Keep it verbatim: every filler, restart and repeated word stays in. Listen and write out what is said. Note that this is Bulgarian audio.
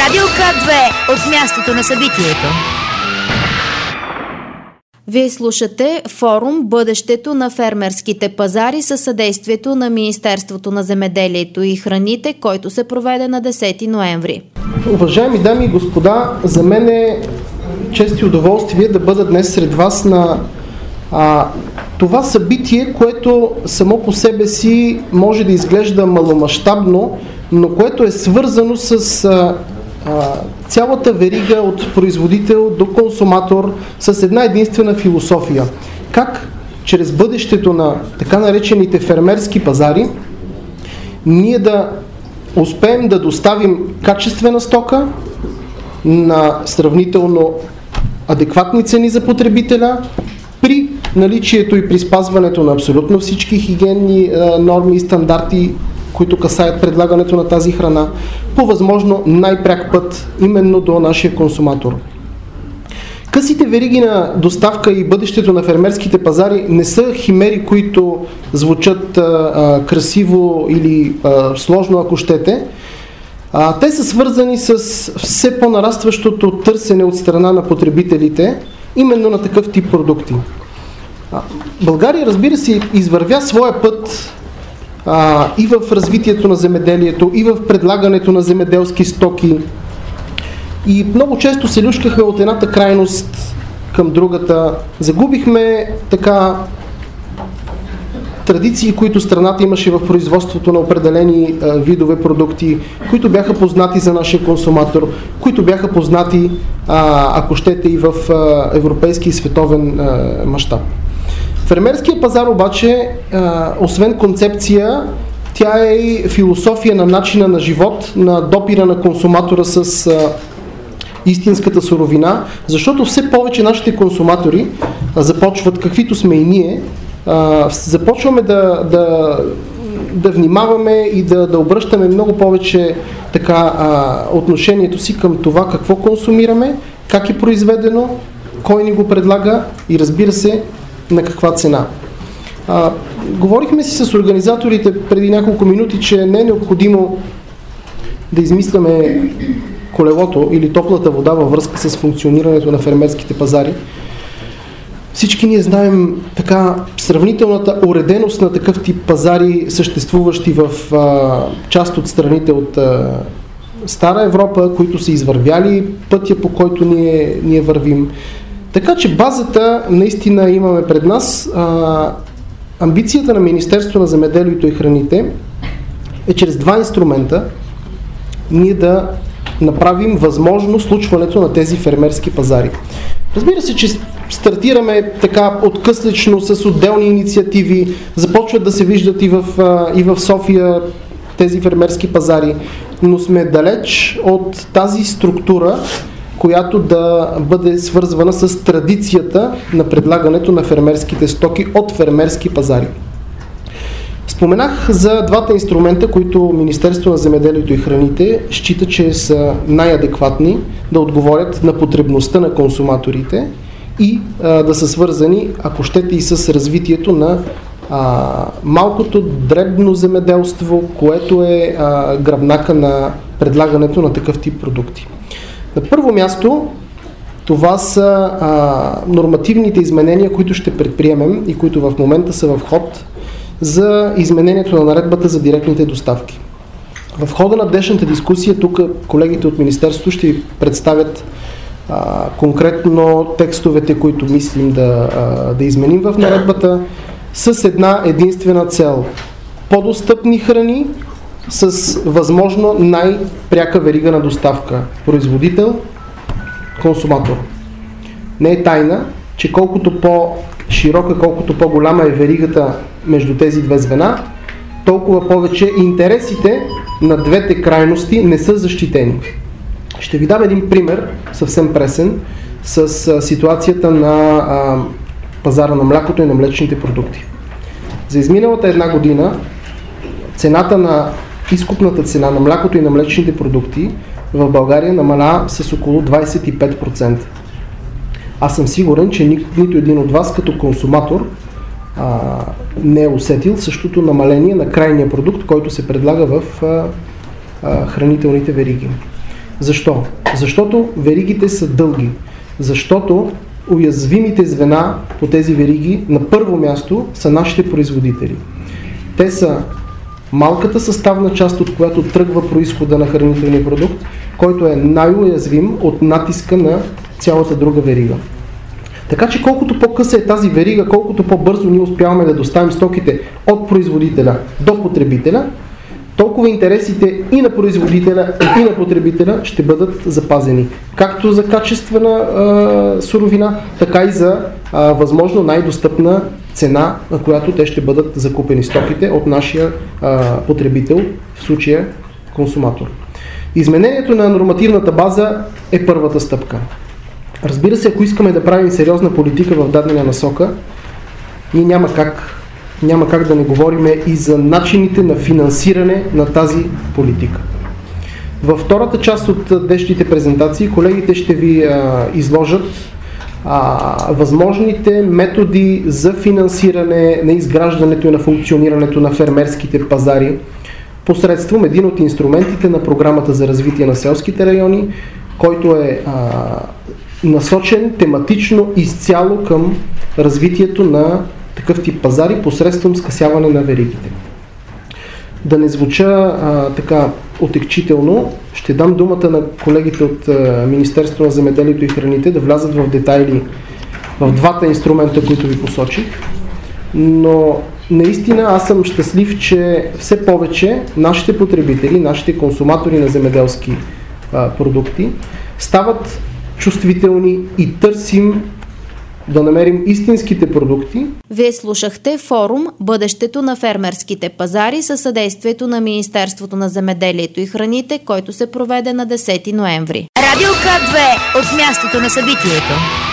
Радио К две от мястото на събитието. Вие слушате форум "Бъдещето на фермерските пазари" със съдействието на Министерството на земеделието и храните, който се проведе на десети ноември. Уважаеми дами и господа, за мен е чест и удоволствие да бъда днес сред вас на а, това събитие, което само по себе си може да изглежда маломащабно, но което е свързано с а, а, цялата верига от производител до консуматор с една единствена философия. Как чрез бъдещето на така наречените фермерски пазари ние да успеем да доставим качествена стока на сравнително адекватни цени за потребителя, при наличието и при спазването на абсолютно всички хигиенни а, норми и стандарти, които касаят предлагането на тази храна, по възможно най-пряк път именно до нашия консуматор. Късите вериги на доставка и бъдещето на фермерските пазари не са химери, които звучат а, а, красиво или а, сложно, ако щете. А, те са свързани с все по-нарастващото търсене от страна на потребителите именно на такъв тип продукти. А, България, разбира се, извървя своя път а, и в развитието на земеделието, и в предлагането на земеделски стоки. И много често се люшкахме от едната крайност към другата. Загубихме така традиции, които страната имаше в производството на определени а, видове продукти, които бяха познати за нашия консуматор, които бяха познати, а, ако щете, и в а, европейски и световен мащаб. Фермерския пазар обаче, а, освен концепция, тя е и философия на начина на живот, на допира на консуматора с а, истинската суровина, защото все повече нашите консуматори а, започват, каквито сме и ние, а, започваме да, да, да внимаваме и да, да обръщаме много повече така, а, отношението си към това какво консумираме, как е произведено, кой ни го предлага и, разбира се, на каква цена. А, говорихме си с организаторите преди няколко минути, че не е необходимо да измисляме колелото или топлата вода във връзка с функционирането на фермерските пазари. Всички ние знаем така сравнителната уреденост на такъв тип пазари, съществуващи в а, част от страните от а, Стара Европа, които са извървяли пътя, по който ние, ние вървим. Така че базата наистина имаме пред нас. А, амбицията на Министерството на земеделието и храните е чрез два инструмента ние да направим възможно случването на тези фермерски пазари. Разбира се, че стартираме така откъслечно с отделни инициативи, започват да се виждат и в, и в София тези фермерски пазари, но сме далеч от тази структура, която да бъде свързвана с традицията на предлагането на фермерските стоки от фермерски пазари. Споменах за двата инструмента, които Министерството на земеделието и храните счита, че са най-адекватни да отговорят на потребността на консуматорите и а, да са свързани, ако щете, и с развитието на а, малкото дребно земеделство, което е а, гръбнака на предлагането на такъв тип продукти. На първо място, това са а, нормативните изменения, които ще предприемем и които в момента са в ход за изменението на наредбата за директните доставки. В хода на днешната дискусия тук колегите от Министерството ще ви представят а, конкретно текстовете, които мислим да, а, да изменим в наредбата, с една единствена цел – по-достъпни храни с възможно най-пряка верига на доставка – производител, консуматор. Не е тайна, че колкото по-широка, колкото по-голяма е веригата между тези две звена, толкова повече интересите на двете крайности не са защитени. Ще ви дам един пример, съвсем пресен, с а, ситуацията на а, пазара на млякото и на млечните продукти. За изминалата една година цената на изкупната цена на млякото и на млечните продукти в България намаля с около двадесет и пет процента. Аз съм сигурен, че ни, нито един от вас като консуматор а, не е усетил същото намаление на крайния продукт, който се предлага в а, а, хранителните вериги. Защо? Защото веригите са дълги. Защото уязвимите звена по тези вериги на първо място са нашите производители. Те са малката съставна част, от която тръгва произхода на хранителния продукт, който е най-уязвим от натиска на цялата друга верига. Така че колкото по-къса е тази верига, колкото по-бързо ние успяваме да доставим стоките от производителя до потребителя, толкова интересите и на производителя, и на потребителя ще бъдат запазени. Както за качествена а, суровина, така и за а, възможно най-достъпна цена, на която те ще бъдат закупени стоките от нашия а, потребител, в случая консуматор. Изменението на нормативната база е първата стъпка. Разбира се, ако искаме да правим сериозна политика в дадена насока, ние няма как, няма как да не говорим и за начините на финансиране на тази политика. Във втората част от днешните презентации колегите ще ви а, изложат а, възможните методи за финансиране на изграждането и на функционирането на фермерските пазари посредством един от инструментите на Програмата за развитие на селските райони, който е а, насочен тематично изцяло към развитието на такъв тип пазари посредством скъсяване на веригите. Да не звуча а, така отекчително, ще дам думата на колегите от а, Министерството на земеделието и храните да влязат в детайли в двата инструмента, които ви посочих, но наистина аз съм щастлив, че все повече нашите потребители, нашите консуматори на земеделски а, продукти стават чувствителни и търсим да намерим истинските продукти. Вие слушахте форум "Бъдещето на фермерските пазари" със съдействието на Министерството на земеделието и храните, който се проведе на десети ноември. Радио К две от мястото на събитието.